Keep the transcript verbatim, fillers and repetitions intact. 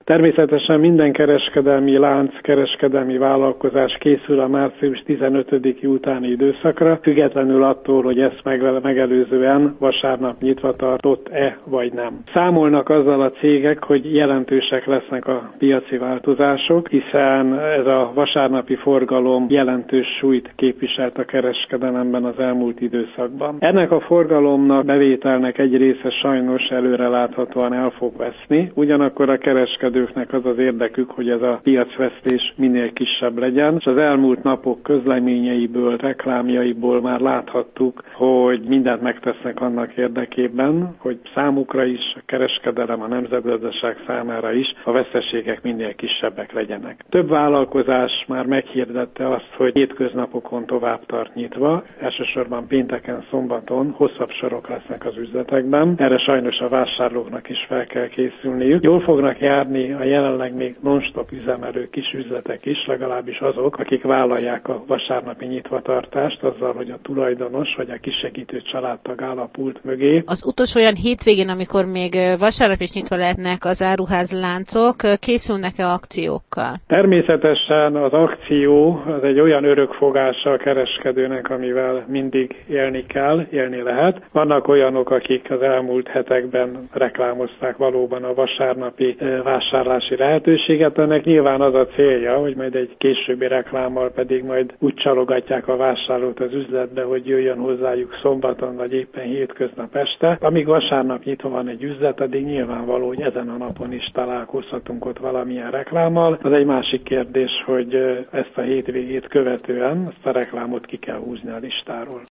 Természetesen minden kereskedelmi lánc, kereskedelmi vállalkozás készül a március tizenötödike utáni időszakra, függetlenül attól, hogy ezt megelőzően vasárnap nyitva tartott-e vagy nem. Számolnak azzal a cégek, hogy jelentősek lesznek a piaci változások, hiszen ez a vasárnapi forgalom jelentős súlyt képviselt a kereskedelemben az elmúlt időszakban. Ennek a forgalomnak, bevételnek egy része sajnos előreláthatóan el fog veszni, ugyanakkor a kereskedőknek az az érdekük, hogy ez a piacvesztés minél kisebb legyen, és az elmúlt napok közleményeiből, reklámjaiból már láthattuk, hogy mindent megtesznek annak érdekében, hogy számukra is, a kereskedelem, a nemzetgazdaság számára is a veszteségek minél kisebbek legyenek. Több vállalkozás már meghirdette azt, hogy hétköznapokon tovább tart nyitva, elsősorban pénteken, szombaton hosszabb sorok lesznek az üzletekben. Erre sajnos a vásárlóknak is fel kell készülniük. Jól fognak járni a jelenleg még non-stop üzemelő kis üzletek is, legalábbis azok, akik vállalják a vasárnapi nyitvatartást azzal, hogy a tulajdonos vagy a kisegítő családtag áll a pult mögé. Az utolsó olyan hétvégén, amikor még vasárnap is nyitva lehetnek az áruházláncok, készülnek-e akciókkal? Természetesen az akció az egy olyan örökfogása a kereskedőnek, amivel mindig élni kell, élni lehet. Vannak olyanok, akik az elmúlt hetekben reklámozták valóban a vasárnapi vásárlási lehetőséget. Ennek nyilván az a célja, hogy majd egy későbbi reklámmal pedig majd úgy csalogatják a vásárlót az üzletbe, hogy jöjjön hozzájuk szombaton vagy éppen hétköznap este. Amíg vasárnap nyitva van egy üzlet, addig nyilvánvaló, hogy ezen a napon is találkozhatunk ott valamilyen reklámmal. Az egy másik kérdés, hogy ezt a hétvégét követően ezt a reklámot ki kell húzni a listáról.